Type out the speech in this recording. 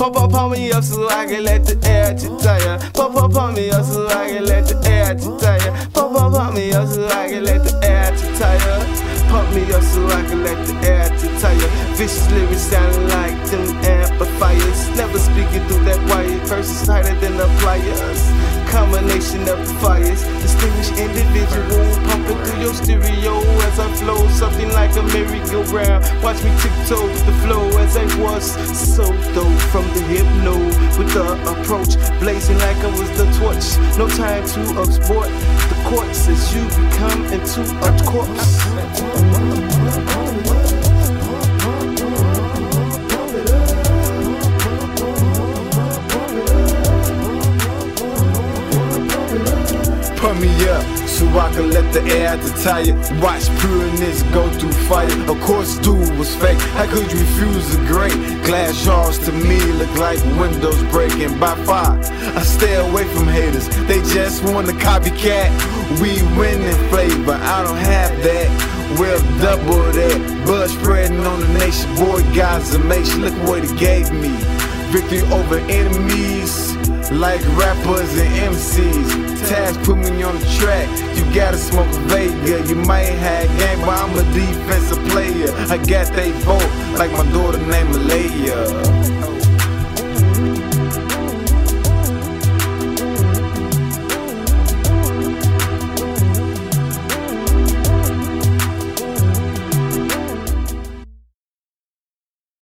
Pump me up so I can let the air to tire. Pump me up so I can let the air to tire. Pump me up so I can let the air to tire. Pump me up so I can let the air to tire. Vicious lyrics sounding like them amplifiers. Never speaking through that wire. Verses tighter than the pliers. Combination of the fires. Distinguished individual pumping through your stereo as I flow. Something like a merry-go-round. Watch me tiptoe the flow as I was so dope from the hypno. With the approach blazing like I was the torch. No time to export the courts as you become into a corpse. Pump me up so I can let the air to tire. Watch pureness go through fire. Of course, dude was fake. How could you refuse the great? Glass shards to me look like windows breaking. By far, I stay away from haters. They just want a copycat. We win in flavor. I don't have that. Well, double that. Blood spreading on the nation. Boy, God's amazing. Look what He gave me. Victory over enemies. Like rappers and MCs. Taz put me on the track. You gotta smoke a Vega. You might have game, but I'm a defensive player. I got they vote like my daughter named Malaya.